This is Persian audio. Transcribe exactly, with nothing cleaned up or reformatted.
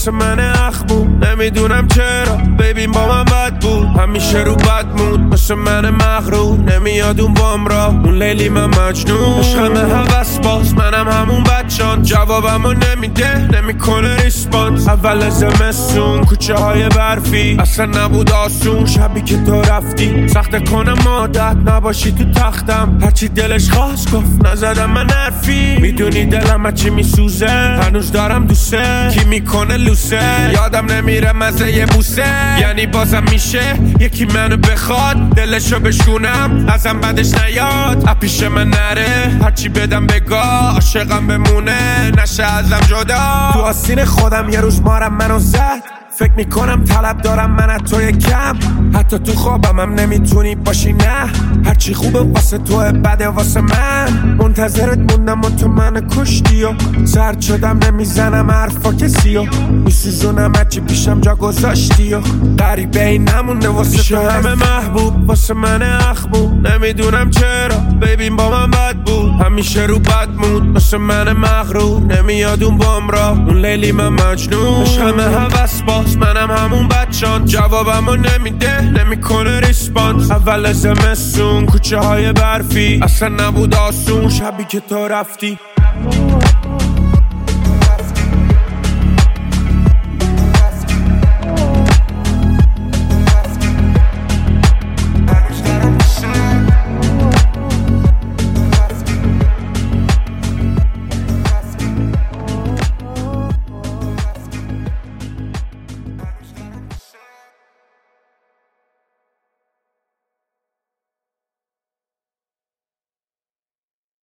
واسه من اخمون، نمیدونم چرا ببین با من بد بود، همیشه رو بد مود مثل من مغرور، نمیاد اون بام را اون لیلی من مجنون، عشقم هوس باز منم همون بچان، جوابمو نمیده نمیکنه ریسپانس، اول زمستون کوچه های برفی اصلا نبود آسون، شبی که تو رفتی سخت کنم عادت نباشی تو تختم، هرچی دلش خواست گفت نزدم من حرفی، میدونی دلم چی میسوزه هنوز دارم دوسته، کی میکنه لوسه یادم نمیره مزه یه بوسه، یعنی بازم میشه یکی منو بخواد دلشو بشونم ازم بعدش نیاد اپیش من نره، هرچی بدم بگاه عاشقم بمونه نشه ازم جدا، تو آستین خودم یه روز مارم منو زد، فکر میکنم طلب دارم من از توی کم، حتی تو خوابم هم نمیتونی باشی نه، هرچی خوبه واسه توه بده واسه من، منتظرت موندم و تو من کشتی و سرد شدم نمیزنم حرفا کسی و میسوزونم هرچی پیشم جا گذاشتی و غریبه این نمونده واسه تو همه محبوب واسه من اخمون، نمیدونم چرا ببین با من بد بود، همیشه رو بد مود مثل من مغرور، نمیاد اون بام را اون لیلی من مجنون، عشقم هوس باز منم همون بچان، جوابمو نمیده نمیکنه ریسپانس، اول زمستون کوچه های برفی اصلا نبود آسون، شبی که تو رفتی